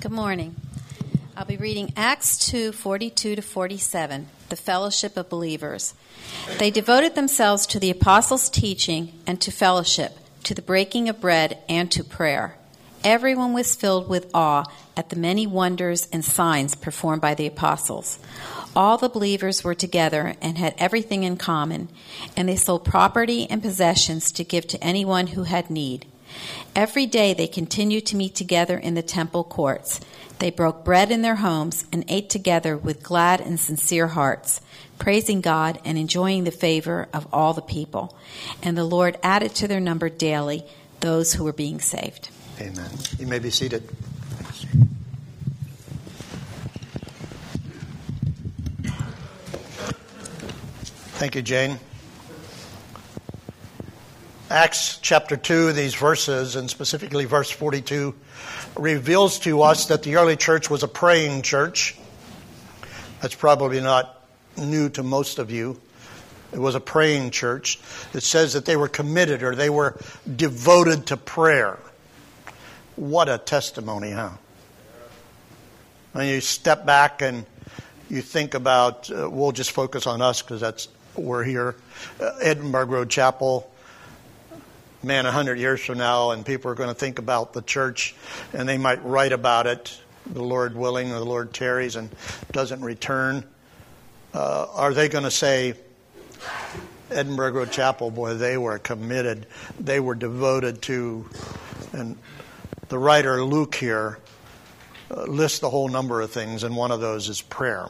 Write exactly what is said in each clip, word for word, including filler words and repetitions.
Good morning. I'll be reading Acts two, forty-two to forty-seven, the fellowship of believers. They devoted themselves to the apostles' teaching and to fellowship, to the breaking of bread and to prayer. Everyone was filled with awe at the many wonders and signs performed by the apostles. All the believers were together and had everything in common, and they sold property and possessions to give to anyone who had need. Every day they continued to meet together in the temple courts. They broke bread in their homes and ate together with glad and sincere hearts, praising God and enjoying the favor of all the people. And the Lord added to their number daily those who were being saved. Amen. You may be seated. Thank you, Jane. Acts chapter two, these verses, and specifically verse forty-two, reveals to us that the early church was a praying church. That's probably not new to most of you. It was a praying church. It says that they were committed, or they were devoted to prayer. What a testimony, huh? When you step back and you think about, uh, we'll just focus on us because that's we're here, uh, Edinburgh Road Chapel. Man, a hundred years from now, and people are going to think about the church, and they might write about it, the Lord willing, or the Lord tarries and doesn't return. Uh, are they going to say, Edinburgh Road Chapel, boy, they were committed, they were devoted to, and the writer Luke here uh, lists the whole number of things, and one of those is prayer.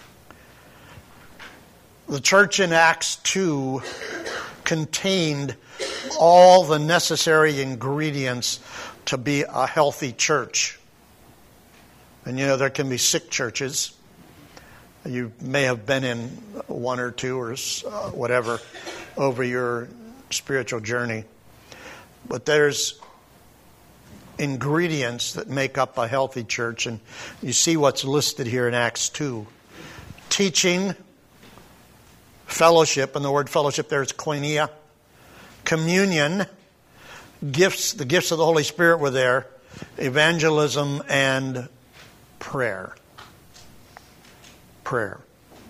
The church in Acts two contained all the necessary ingredients to be a healthy church. And you know, there can be sick churches. You may have been in one or two or uh, whatever over your spiritual journey. But there's ingredients that make up a healthy church. And you see what's listed here in Acts two. Teaching, fellowship, and the word fellowship there is koinonia. Communion, gifts, the gifts of the Holy Spirit were there, evangelism, and prayer. Prayer.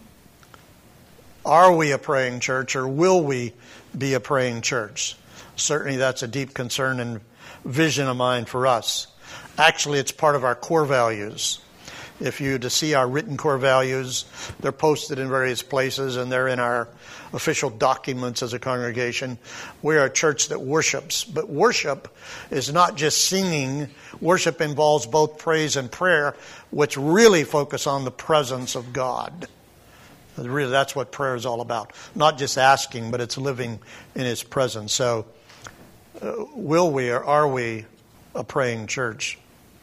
Are we a praying church, or will we be a praying church? Certainly that's a deep concern and vision of mine for us. Actually, it's part of our core values. If you to see our written core values, they're posted in various places, and they're in our official documents as a congregation. We're a church that worships. But worship is not just singing. Worship involves both praise and prayer, which really focus on the presence of God. Really, that's what prayer is all about. Not just asking, but it's living in His presence. So, uh, will we or are we a praying church?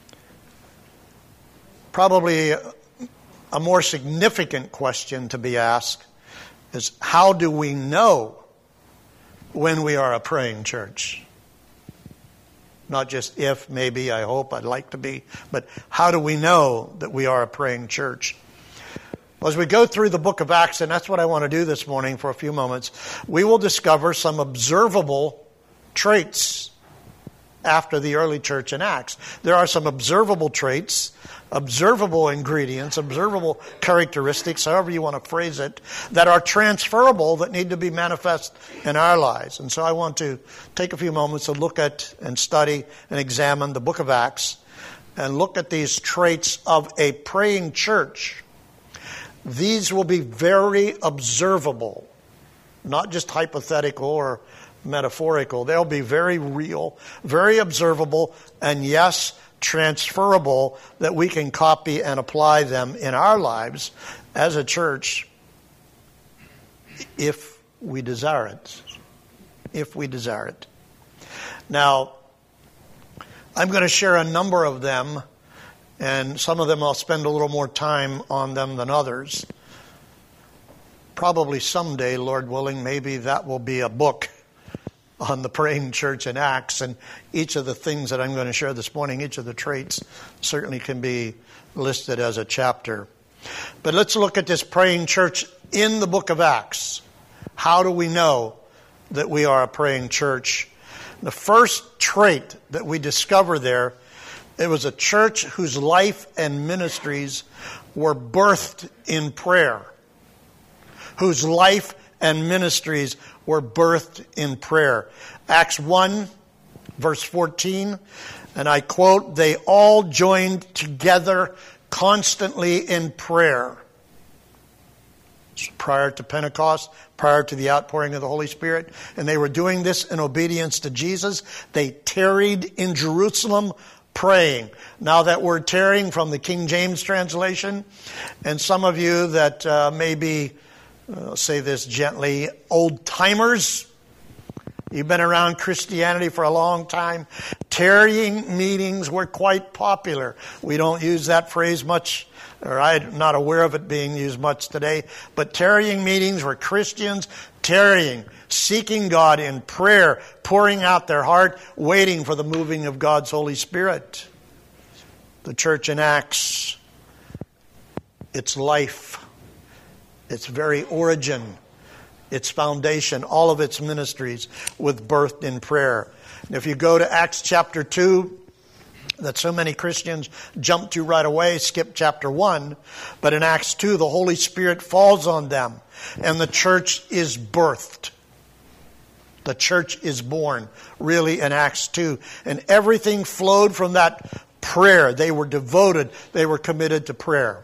Probably a more significant question to be asked is, how do we know when we are a praying church? Not just if, maybe, I hope, I'd like to be, but how do we know that we are a praying church? Well, as we go through the book of Acts, and that's what I want to do this morning for a few moments, we will discover some observable traits after the early church in Acts. There are some observable traits, observable ingredients, observable characteristics, however you want to phrase it, that are transferable, that need to be manifest in our lives. And so I want to take a few moments to look at and study and examine the book of Acts and look at these traits of a praying church. These will be very observable, not just hypothetical or metaphorical. They'll be very real, very observable, and yes, transferable, that we can copy and apply them in our lives as a church if we desire it. If we desire it. Now, I'm going to share a number of them, and some of them I'll spend a little more time on them than others. Probably someday, Lord willing, maybe that will be a book on the praying church in Acts, and each of the things that I'm going to share this morning, each of the traits certainly can be listed as a chapter. But let's look at this praying church in the book of Acts. How do we know that we are a praying church? The first trait that we discover there It was a church whose life and ministries were birthed in prayer. Whose life and ministries were birthed in prayer. Acts one, verse fourteen, and I quote, "They all joined together constantly in prayer." Prior to Pentecost, prior to the outpouring of the Holy Spirit. And they were doing this in obedience to Jesus. They tarried in Jerusalem praying. Now that word tarrying from the King James translation. And some of you that uh, may be, uh, say this gently, old timers. You've been around Christianity for a long time. Tarrying meetings were quite popular. We don't use that phrase much, or I'm not aware of it being used much today. But tarrying meetings were Christians tarrying, seeking God in prayer, pouring out their heart, waiting for the moving of God's Holy Spirit. The church in Acts, its life, its very origin, its foundation, all of its ministries was birthed in prayer. And if you go to Acts chapter two, that so many Christians jump to right away, skip chapter one, but in Acts two, the Holy Spirit falls on them, and the church is birthed. The church is born, really, in Acts two. And everything flowed from that prayer. They were devoted. They were committed to prayer.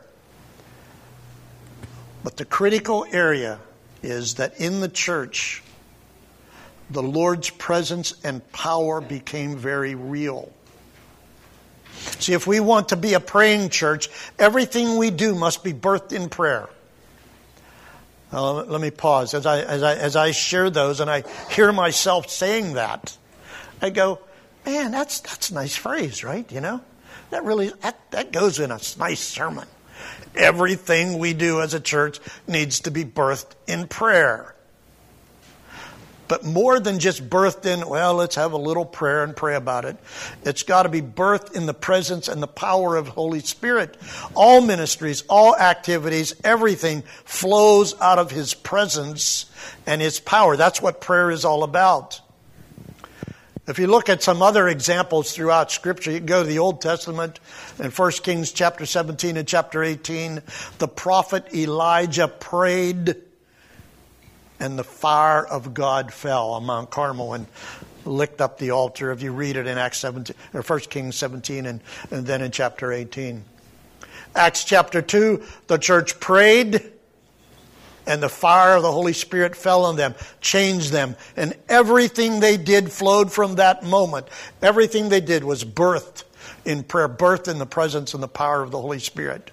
But the critical area is that in the church, the Lord's presence and power became very real. See, if we want to be a praying church, everything we do must be birthed in prayer. Uh, let me pause. As I, as I, as I share those and I hear myself saying that, I go, man, that's, that's a nice phrase, right? You know, that really, that, that goes in a nice sermon. Everything we do as a church needs to be birthed in prayer. But more than just birthed in, well, let's have a little prayer and pray about it. It's got to be birthed in the presence and the power of the Holy Spirit. All ministries, all activities, everything flows out of His presence and His power. That's what prayer is all about. If you look at some other examples throughout Scripture, you can go to the Old Testament in First Kings chapter seventeen and chapter eighteen. The prophet Elijah prayed, and the fire of God fell on Mount Carmel and licked up the altar. If you read it in Acts seventeen, or First Kings seventeen, and, and then in chapter eighteen. Acts chapter two, the church prayed, and the fire of the Holy Spirit fell on them, changed them. And everything they did flowed from that moment. Everything they did was birthed in prayer, birthed in the presence and the power of the Holy Spirit.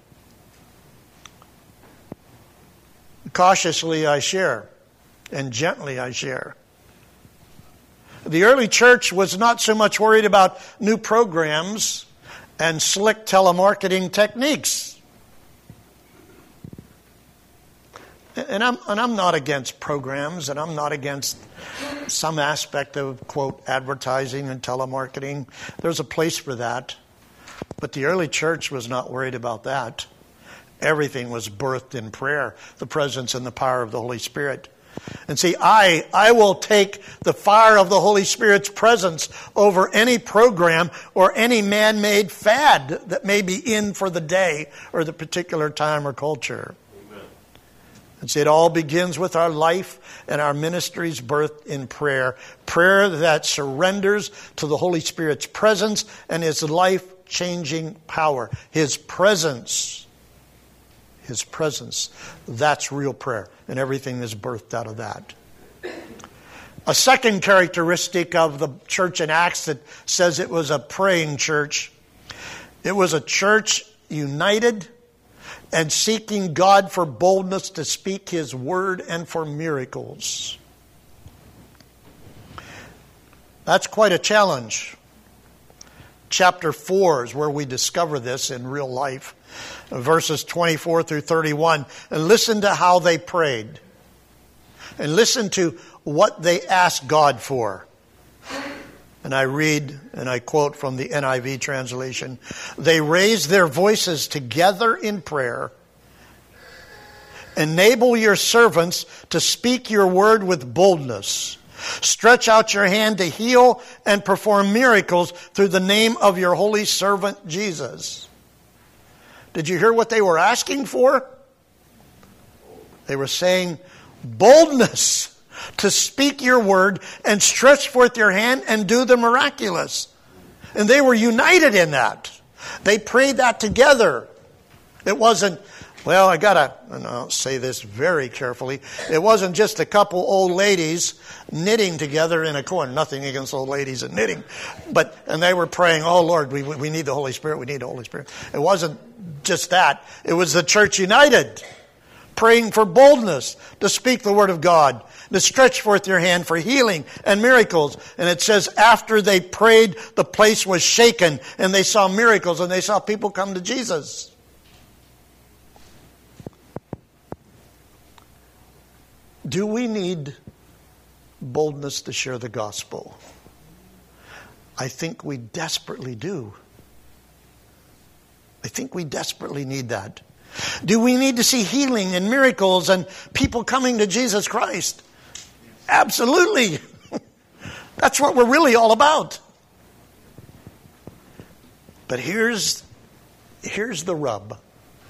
Cautiously I share, and gently I share. The early church was not so much worried about new programs and slick telemarketing techniques. And I'm, and I'm not against programs, and I'm not against some aspect of, quote, advertising and telemarketing. There's a place for that. But the early church was not worried about that. Everything was birthed in prayer, the presence and the power of the Holy Spirit. And see, I, I will take the fire of the Holy Spirit's presence over any program or any man-made fad that may be in for the day or the particular time or culture. And see, it all begins with our life and our ministries birthed in prayer. Prayer that surrenders to the Holy Spirit's presence and His life-changing power. His presence. His presence. That's real prayer. And everything is birthed out of that. A second characteristic of the church in Acts that says it was a praying church. It was a church united and seeking God for boldness to speak His word and for miracles. That's quite a challenge. Chapter four is where we discover this in real life. Verses twenty-four through thirty-one. And listen to how they prayed. And listen to what they asked God for. And I read, and I quote from the N I V translation, "They raised their voices together in prayer. Enable your servants to speak your word with boldness. Stretch out your hand to heal and perform miracles through the name of your holy servant Jesus. Did you hear what they were asking for? They were saying boldness to speak your word and stretch forth your hand and do the miraculous. And they were united in that. They prayed that together. It wasn't, well, I gotta, and I'll say this very carefully, it wasn't just a couple old ladies knitting together in a corner. Nothing against old ladies and knitting. But, and they were praying, oh Lord, we, we need the Holy Spirit, we need the Holy Spirit. It wasn't just that. It was the church united, praying for boldness to speak the word of God, to stretch forth your hand for healing and miracles. And it says after they prayed, the place was shaken and they saw miracles and they saw people come to Jesus. Do we need boldness to share the gospel? I think we desperately do. I think we desperately need that. Do we need to see healing and miracles and people coming to Jesus Christ? Absolutely. That's what we're really all about. But here's, here's the rub.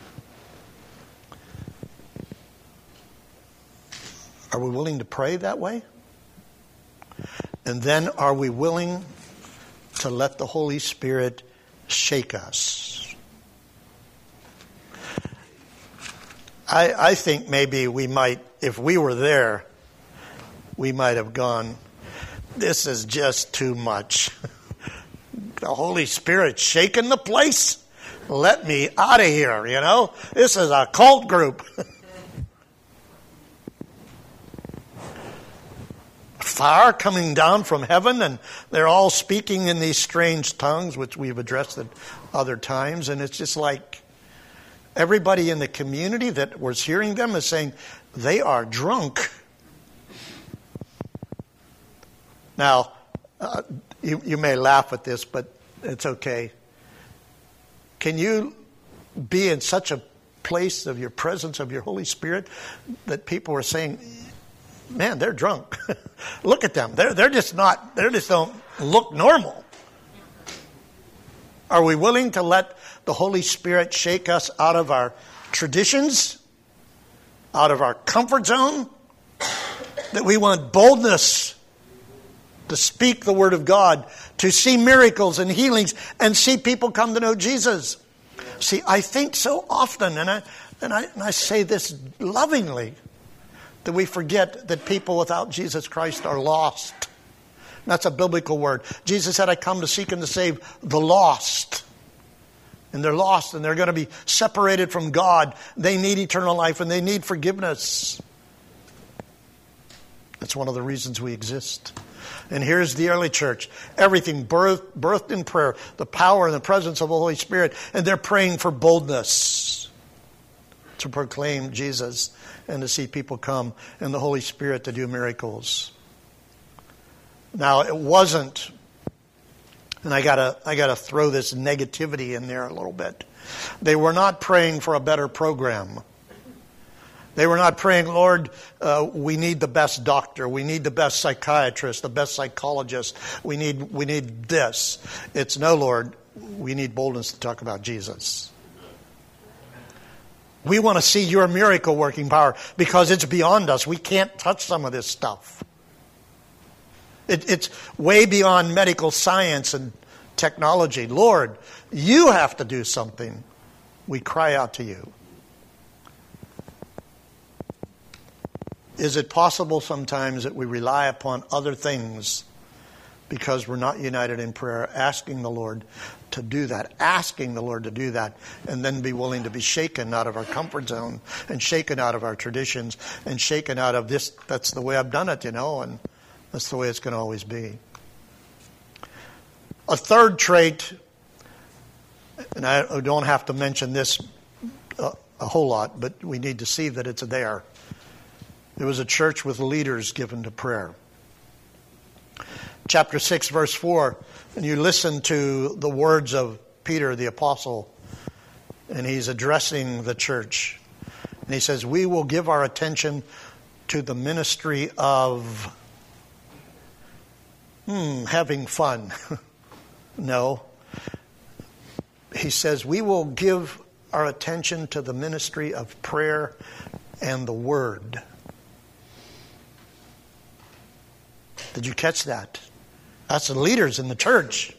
Are we willing to pray that way? And then are we willing to let the Holy Spirit shake us? I, I think maybe we might, if we were there, we might have gone, this is just too much. The Holy Spirit shaking the place? Let me out of here, you know? This is a cult group. Fire coming down from heaven, and they're all speaking in these strange tongues, which we've addressed at other times, and it's just like everybody in the community that was hearing them is saying, they are drunk. Now, uh, you, you may laugh at this, but it's okay. Can you be in such a place of your presence of your Holy Spirit that people are saying, man, they're drunk. Look at them. They're, they're just not, they just don't look normal. Are we willing to let the Holy Spirit shake us out of our traditions, out of our comfort zone? That we want boldness to speak the word of God, to see miracles and healings, and see people come to know Jesus. See, I think so often, and I, and I, and I say this lovingly, that we forget that people without Jesus Christ are lost. That's a biblical word. Jesus said, I come to seek and to save the lost. And they're lost, and they're going to be separated from God. They need eternal life, and they need forgiveness. That's one of the reasons we exist. And here's the early church. Everything birthed, birthed in prayer. The power and the presence of the Holy Spirit. And they're praying for boldness to proclaim Jesus and to see people come and the Holy Spirit to do miracles. Now, it wasn't, and I gotta, I gotta throw this negativity in there a little bit. They were not praying for a better program. They were not praying, Lord, uh, we need the best doctor, we need the best psychiatrist, the best psychologist, we need, we need this. It's no, Lord, we need boldness to talk about Jesus. We want to see your miracle working power because it's beyond us. We can't touch some of this stuff. It, it's way beyond medical science and technology. Lord, you have to do something. We cry out to you. Is it possible sometimes that we rely upon other things because we're not united in prayer, asking the Lord to do that, asking the Lord to do that, and then be willing to be shaken out of our comfort zone and shaken out of our traditions and shaken out of this, that's the way I've done it, you know, and that's the way it's going to always be. A third trait, and I don't have to mention this a, a whole lot, but we need to see that it's there. There was a church with leaders given to prayer. Chapter six, verse four, and you listen to the words of Peter the apostle, and he's addressing the church. And he says, we will give our attention to the ministry of hmm, having fun. No. He says we will give our attention to the ministry of prayer and the Word. Did you catch that? That's the leaders in the church.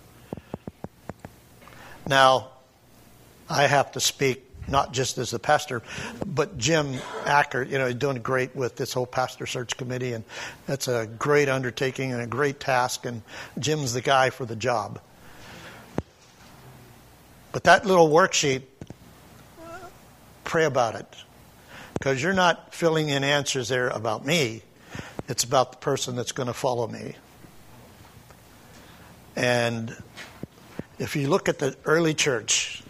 Now, I have to speak not just as the pastor, but Jim Acker, you know, he's doing great with this whole pastor search committee, and that's a great undertaking and a great task, and Jim's the guy for the job. But that little worksheet, pray about it, because you're not filling in answers there about me. It's about the person that's going to follow me. And if you look at the early church,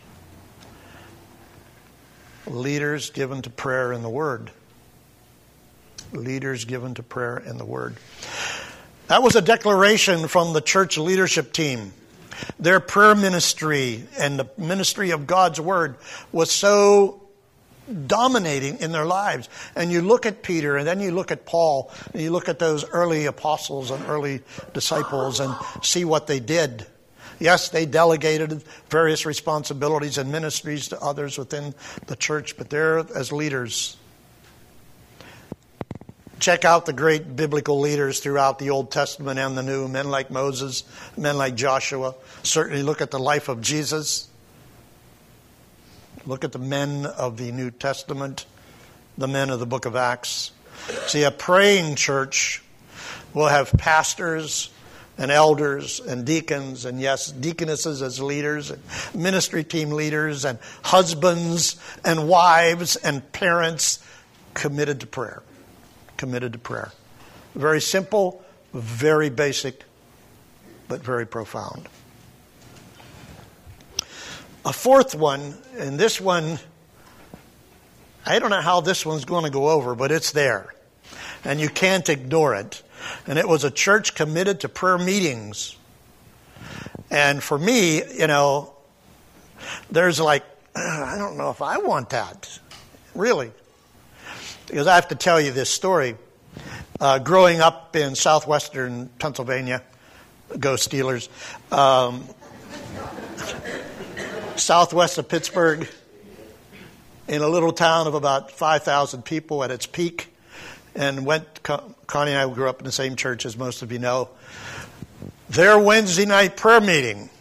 leaders given to prayer and the Word. Leaders given to prayer and the Word. That was a declaration from the church leadership team. Their prayer ministry and the ministry of God's Word was so dominating in their lives. And you look at Peter, and then you look at Paul, and you look at those early apostles and early disciples and see what they did. Yes, they delegated various responsibilities and ministries to others within the church, but they're as leaders. Check out the great biblical leaders throughout the Old Testament and the New, men like Moses, men like Joshua. Certainly look at the life of Jesus. Look at the men of the New Testament, the men of the book of Acts. See, a praying church will have pastors and elders and deacons, and yes, deaconesses as leaders, and ministry team leaders, and husbands and wives and parents committed to prayer. Committed to prayer. Very simple, very basic, but very profound. A fourth one, and this one, I don't know how this one's going to go over, but it's there. And you can't ignore it. And it was a church committed to prayer meetings. And for me, you know, there's like, I don't know if I want that. Really. Because I have to tell you this story. Uh, growing up in southwestern Pennsylvania, go Steelers, um, southwest of Pittsburgh, in a little town of about five thousand people at its peak, and went, Connie and I grew up in the same church, as most of you know. Their Wednesday night prayer meeting,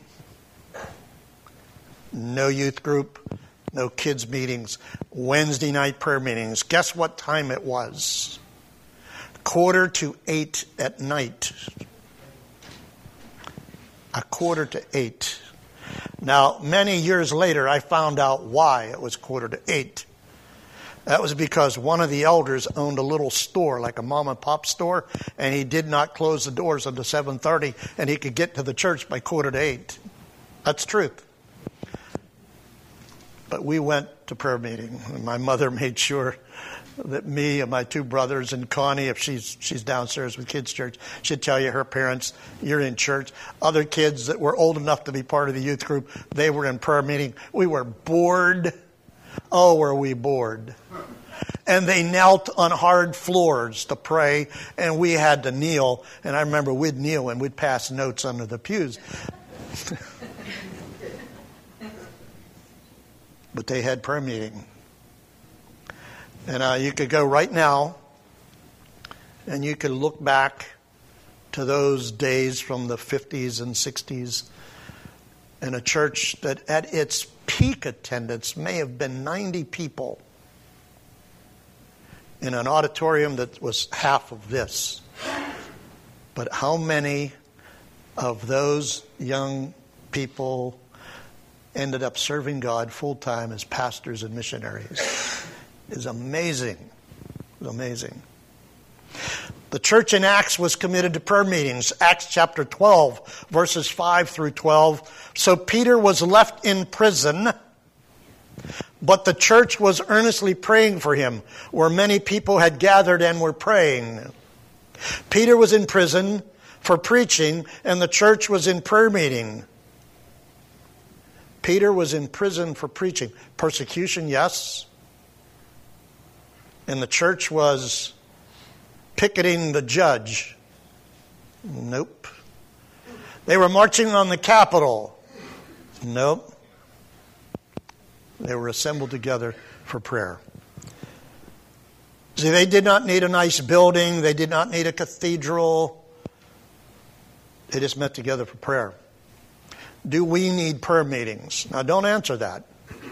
no youth group, no kids meetings, Wednesday night prayer meetings. Guess what time it was? Quarter to eight at night. A quarter to eight. Now, many years later, I found out why it was quarter to eight. That was because one of the elders owned a little store, like a mom and pop store, and he did not close the doors until seven thirty, and he could get to the church by quarter to eight. That's truth. But we went to prayer meeting, and my mother made sure that me and my two brothers and Connie, if she's she's downstairs with kids' church, she'd tell you her parents, you're in church. Other kids that were old enough to be part of the youth group, they were in prayer meeting. We were bored. Oh, were we bored. And they knelt on hard floors to pray, and we had to kneel. And I remember we'd kneel and we'd pass notes under the pews. But they had prayer meeting. And uh, you could go right now, and you could look back to those days from the fifties and sixties, in a church that at its peak attendance may have been ninety people in an auditorium that was half of this. But how many of those young people ended up serving God full-time as pastors and missionaries? Is amazing. It's amazing. The church in Acts was committed to prayer meetings. Acts chapter twelve, verses five through twelve. So Peter was left in prison, but the church was earnestly praying for him, where many people had gathered and were praying. Peter was in prison for preaching, and the church was in prayer meeting. Peter was in prison for preaching. Persecution, yes. And the church was picketing the judge Nope. They were marching on the Capitol. Nope. They were assembled together for prayer. See, they did not need a nice building. They did not need a cathedral. They just met together for prayer. Do we need prayer meetings? Now, don't answer that.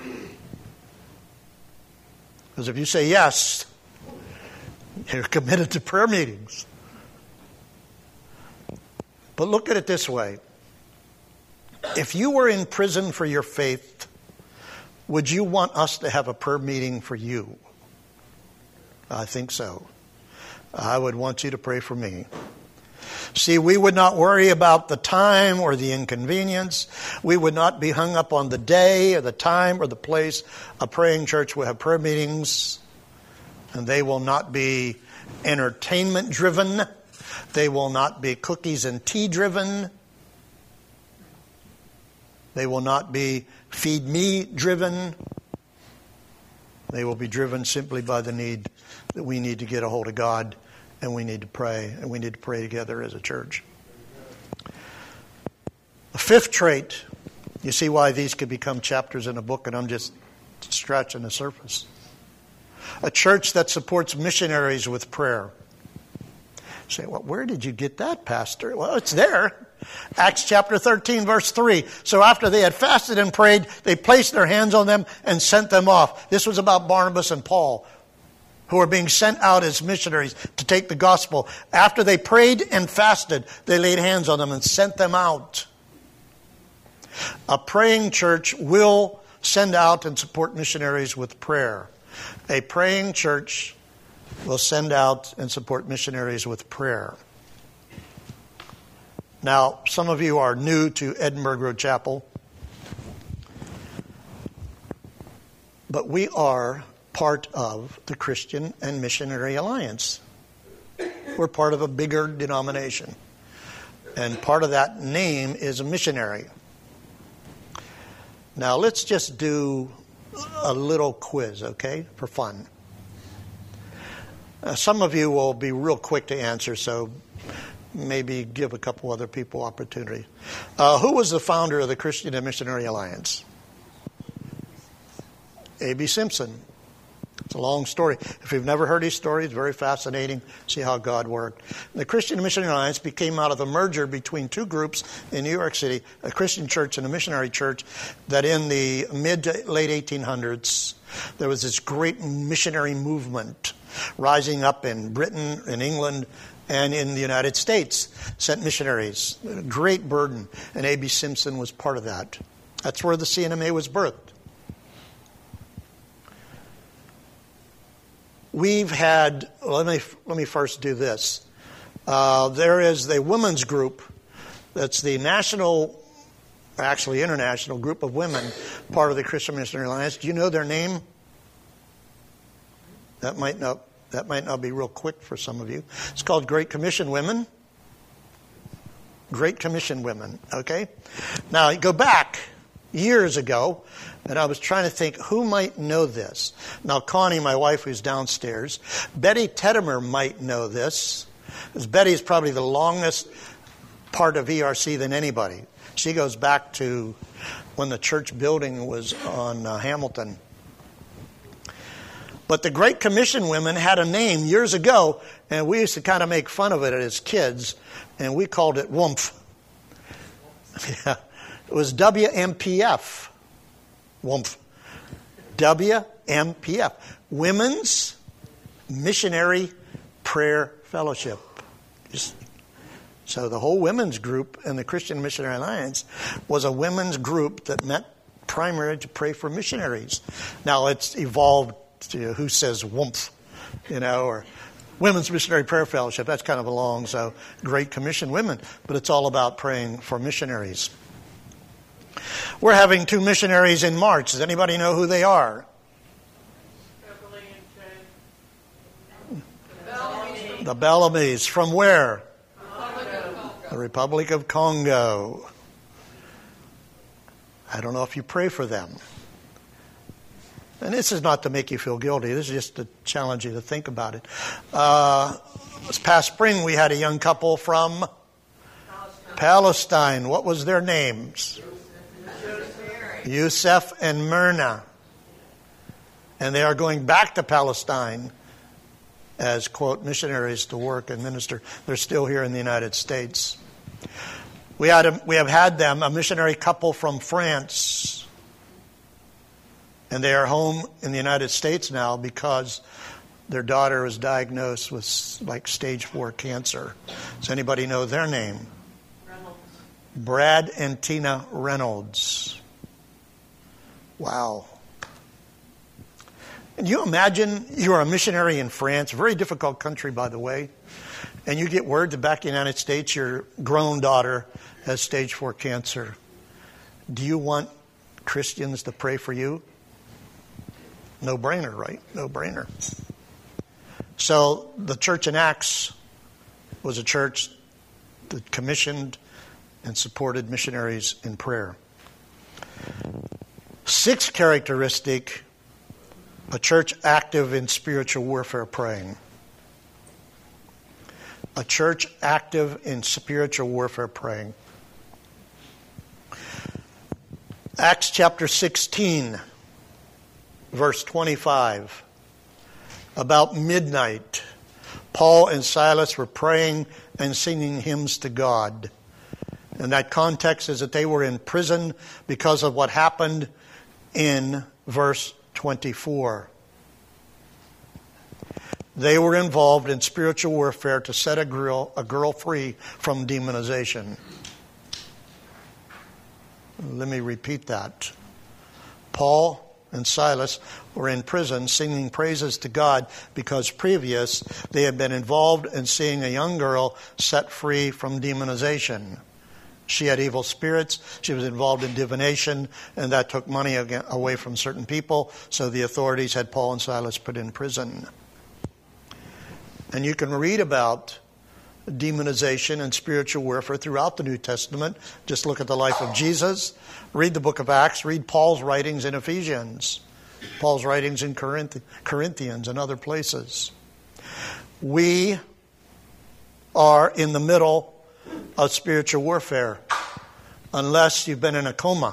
Because if you say yes, you're committed to prayer meetings. But look at it this way. If you were in prison for your faith, would you want us to have a prayer meeting for you? I think so. I would want you to pray for me. See, we would not worry about the time or the inconvenience. We would not be hung up on the day or the time or the place. A praying church will have prayer meetings, and they will not be entertainment driven. They will not be cookies and tea driven. They will not be feed me driven. They will be driven simply by the need that we need to get a hold of God, and we need to pray, and we need to pray together as a church. The fifth trait, you see why these could become chapters in a book, and I'm just scratching the surface. A church that supports missionaries with prayer. You say, well, where did you get that, Pastor? Well, it's there. Acts chapter thirteen, verse three. So after they had fasted and prayed, they placed their hands on them and sent them off. This was about Barnabas and Paul, who were being sent out as missionaries to take the gospel. After they prayed and fasted, they laid hands on them and sent them out. A praying church will send out and support missionaries with prayer. A praying church will send out and support missionaries with prayer. Now, some of you are new to Edinburgh Road Chapel, but we are part of the Christian and Missionary Alliance. We're part of a bigger denomination, and part of that name is a missionary. Now, let's just do a little quiz, okay, for fun. Uh, some of you will be real quick to answer, so maybe give a couple other people opportunity. Uh, who was the founder of the Christian and Missionary Alliance? A B Simpson. It's a long story. If you've never heard his story, it's very fascinating. See how God worked. The Christian and Missionary Alliance became out of the merger between two groups in New York City, a Christian church and a missionary church, that in the mid to late eighteen hundreds, there was this great missionary movement rising up in Britain, in England, and in the United States. Sent missionaries. A great burden. And A B Simpson was part of that. That's where the C N M A was birthed. We've had, let me let me first do this. Uh, there is the women's group that's the national, actually international group of women, part of the Christian Missionary Alliance. Do you know their name? That might not that might not be real quick for some of you. It's called Great Commission Women. Great Commission Women, okay? Now, you go back years ago, and I was trying to think who might know this. Now, Connie, my wife, who's downstairs, Betty Tedimer might know this, because Betty is probably the longest part of E R C than anybody. She goes back to when the church building was on uh, Hamilton. But the Great Commission women had a name years ago, and we used to kind of make fun of it as kids, and we called it W M F. Yeah, it was W M P F. W M F. W M P F. Women's Missionary Prayer Fellowship. So the whole women's group in the Christian Missionary Alliance was a women's group that met primarily to pray for missionaries. Now it's evolved to who says W M F, you know, or Women's Missionary Prayer Fellowship. That's kind of a long, so Great Commission Women. But it's all about praying for missionaries. We're having two missionaries in March. Does anybody know who they are? The Bellamy's. From where? The Republic of Congo. I don't know if you pray for them. And this is not to make you feel guilty. This is just to challenge you to think about it. Uh, this past spring, we had a young couple from Palestine. What was their names? Yusef and Myrna. And they are going back to Palestine as, quote, missionaries to work and minister. They're still here in the United States. We had a, we have had them, a missionary couple from France. And they are home in the United States now because their daughter was diagnosed with like stage four cancer. Does anybody know their name? Reynolds. Brad and Tina Reynolds. Wow. And you imagine you're a missionary in France, a very difficult country, by the way, and you get word that back in the United States your grown daughter has stage four cancer. Do you want Christians to pray for you? No brainer, right? No brainer. So the church in Acts was a church that commissioned and supported missionaries in prayer. Sixth characteristic, a church active in spiritual warfare praying. A church active in spiritual warfare praying. Acts chapter sixteen, verse twenty-five. About midnight, Paul and Silas were praying and singing hymns to God. And that context is that they were in prison because of what happened in verse twenty-four. They were involved in spiritual warfare to set a girl, a girl free from demonization. Let me repeat that. Paul and Silas were in prison singing praises to God because previous they had been involved in seeing a young girl set free from demonization. She had evil spirits. She was involved in divination, and that took money away from certain people. So the authorities had Paul and Silas put in prison. And you can read about demonization and spiritual warfare throughout the New Testament. Just look at the life of Jesus. Read the book of Acts. Read Paul's writings in Ephesians. Paul's writings in Corinth- Corinthians and other places. We are in the middle of spiritual warfare, unless you've been in a coma.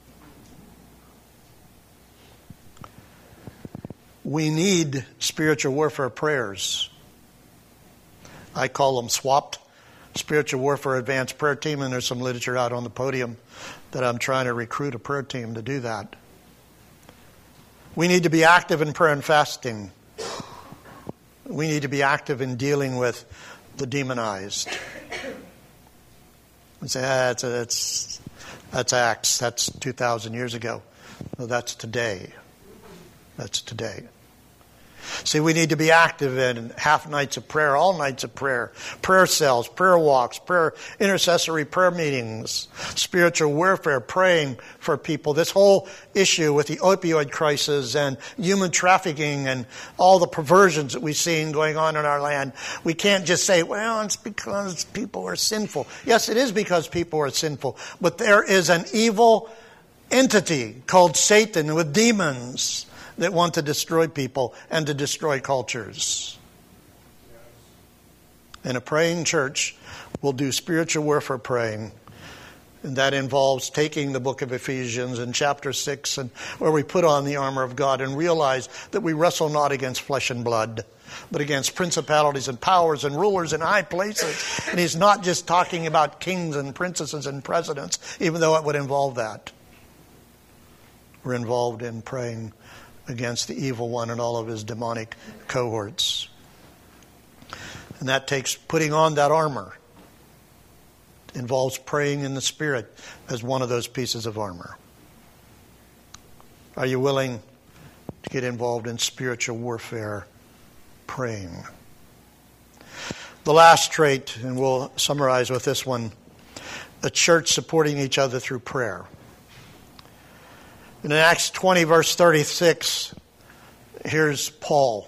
We need spiritual warfare prayers. I call them SWAPT, Spiritual Warfare Advanced Prayer Team, and there's some literature out on the podium that I'm trying to recruit a prayer team to do that. We need to be active in prayer and fasting. We need to be active in dealing with the demonized. And say, ah, that's, that's, that's Acts. That's two thousand years ago. No, that's today. That's today. See, we need to be active in half nights of prayer, all nights of prayer, prayer cells, prayer walks, prayer, intercessory prayer meetings, spiritual warfare, praying for people. This whole issue with the opioid crisis and human trafficking and all the perversions that we've seen going on in our land, we can't just say, well, it's because people are sinful. Yes, it is because people are sinful, but there is an evil entity called Satan with demons that want to destroy people and to destroy cultures. And a praying church will do spiritual warfare praying. And that involves taking the book of Ephesians in chapter six, and where we put on the armor of God and realize that we wrestle not against flesh and blood, but against principalities and powers and rulers in high places. And he's not just talking about kings and princesses and presidents, even though it would involve that. We're involved in praying against the evil one and all of his demonic cohorts. And that takes putting on that armor. It involves praying in the Spirit as one of those pieces of armor. Are you willing to get involved in spiritual warfare praying? The last trait, and we'll summarize with this one, a church supporting each other through prayer. In Acts twenty, verse thirty-six, here's Paul.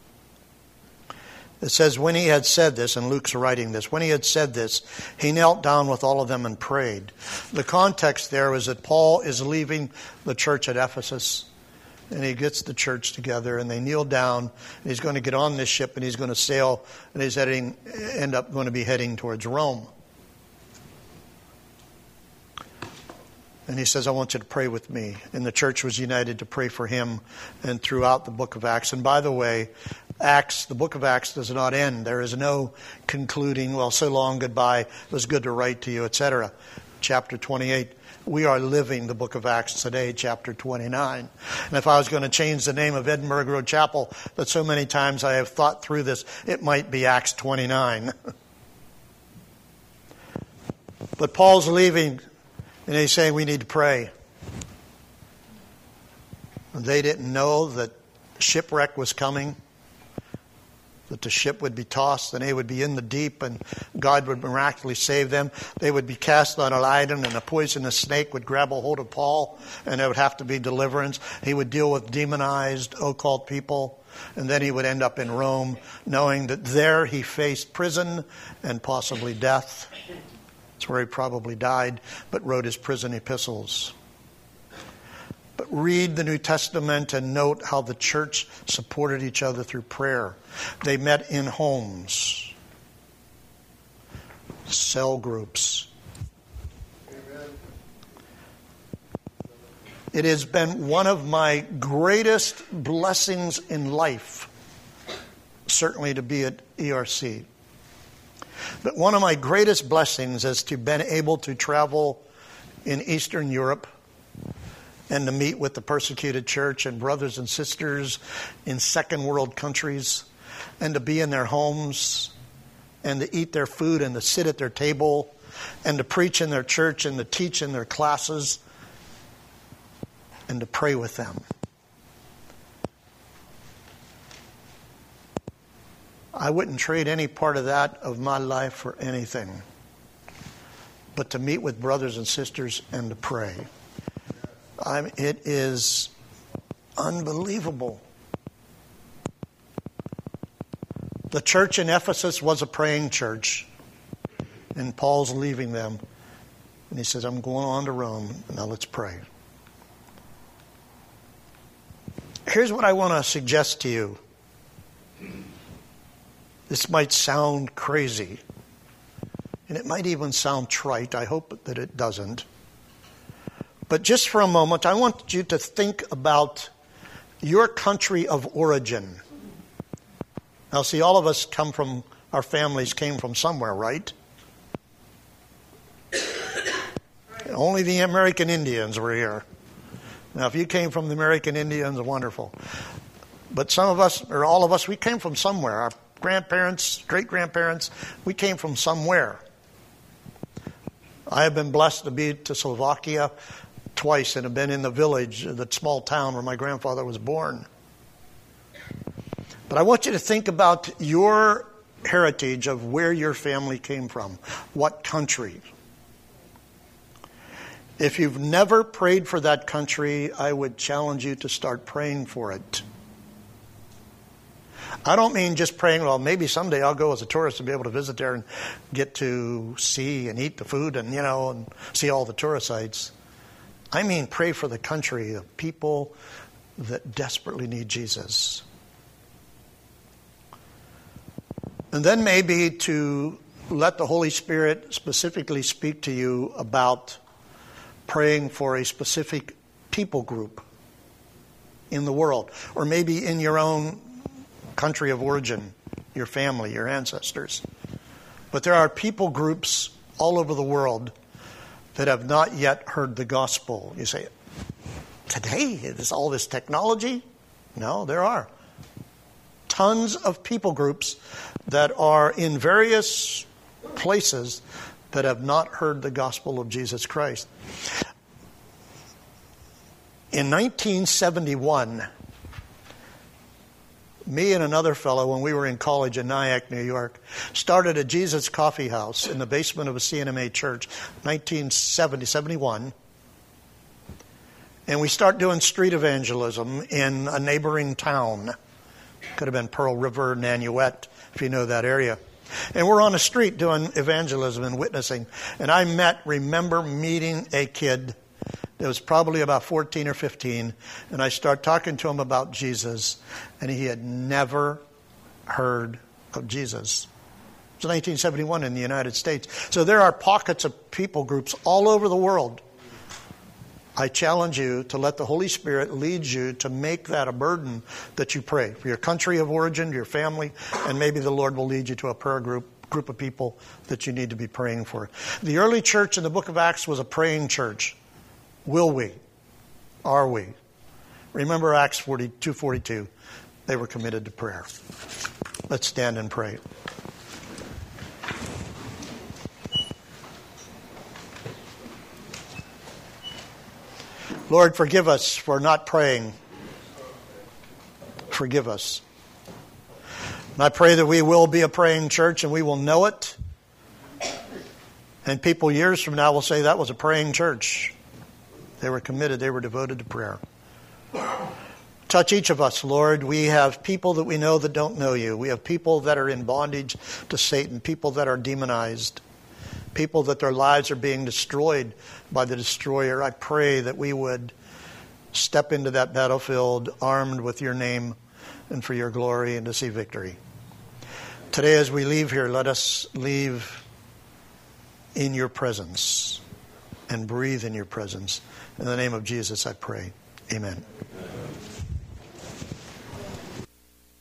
It says, when he had said this, and Luke's writing this, when he had said this, he knelt down with all of them and prayed. The context there is that Paul is leaving the church at Ephesus, and he gets the church together, and they kneel down, and he's going to get on this ship, and he's going to sail, and he's heading, end up going to be heading towards Rome. And he says, I want you to pray with me. And the church was united to pray for him and throughout the book of Acts. And by the way, Acts, the book of Acts does not end. There is no concluding, well, so long, goodbye, it was good to write to you, et cetera. Chapter twenty-eight. We are living the book of Acts today, chapter twenty-nine. And if I was going to change the name of Edinburgh Road Chapel, that so many times I have thought through this, it might be Acts twenty-nine. But Paul's leaving, and he's saying we need to pray. They didn't know that shipwreck was coming, that the ship would be tossed and they would be in the deep and God would miraculously save them. They would be cast on an island and a poisonous snake would grab a hold of Paul and there would have to be deliverance. He would deal with demonized, occult people, and then he would end up in Rome knowing that there he faced prison and possibly death. That's where he probably died, but wrote his prison epistles. But read the New Testament and note how the church supported each other through prayer. They met in homes, cell groups. Amen. It has been one of my greatest blessings in life, certainly to be at E R C. But one of my greatest blessings is to have been able to travel in Eastern Europe and to meet with the persecuted church and brothers and sisters in second world countries and to be in their homes and to eat their food and to sit at their table and to preach in their church and to teach in their classes and to pray with them. I wouldn't trade any part of that of my life for anything but to meet with brothers and sisters and to pray. I mean, it is unbelievable. The church in Ephesus was a praying church, and Paul's leaving them. And he says, I'm going on to Rome. Now let's pray. Here's what I want to suggest to you. This might sound crazy, and it might even sound trite. I hope that it doesn't. But just for a moment, I want you to think about your country of origin. Now, see, all of us come from, our families came from somewhere, right? Only the American Indians were here. Now, if you came from the American Indians, wonderful. But some of us, or all of us, we came from somewhere. Our grandparents, great-grandparents, we came from somewhere. I have been blessed to be to Slovakia twice and have been in the village, the small town where my grandfather was born. But I want you to think about your heritage of where your family came from, what country. If you've never prayed for that country, I would challenge you to start praying for it. I don't mean just praying, well, maybe someday I'll go as a tourist and be able to visit there and get to see and eat the food and, you know, and see all the tourist sites. I mean pray for the country, the people that desperately need Jesus. And then maybe to let the Holy Spirit specifically speak to you about praying for a specific people group in the world, or maybe in your own country of origin, your family, your ancestors. But there are people groups all over the world that have not yet heard the gospel. You say, today, is all this technology? No, there are. Tons of people groups that are in various places that have not heard the gospel of Jesus Christ. In nineteen seventy-one, me and another fellow, when we were in college in Nyack, New York, started a Jesus Coffee House in the basement of a C N M A church, nineteen seventy, seventy-one. And we start doing street evangelism in a neighboring town. Could have been Pearl River, Nanuet, if you know that area. And we're on the street doing evangelism and witnessing. And I met, remember meeting a kid that was probably about fourteen or fifteen. And I started talking to him about Jesus. And he had never heard of Jesus. It was nineteen seventy-one in the United States. So there are pockets of people groups all over the world I challenge you to let the Holy Spirit lead you to make that a burden that you pray for your country of origin, your family, and maybe the Lord will lead you to a prayer group group of people that you need to be praying for. The early church in the book of Acts was a praying church. Will we? Are we? Remember Acts forty-two forty-two. They were committed to prayer. Let's stand and pray. Lord, forgive us for not praying. Forgive us. And I pray that we will be a praying church and we will know it. And people years from now will say that was a praying church. They were committed. They were devoted to prayer. Touch each of us, Lord. We have people that we know that don't know you. We have people that are in bondage to Satan, people that are demonized, people that their lives are being destroyed by the destroyer. I pray that we would step into that battlefield armed with your name and for your glory and to see victory. Today as we leave here, let us leave in your presence and breathe in your presence. In the name of Jesus I pray. Amen.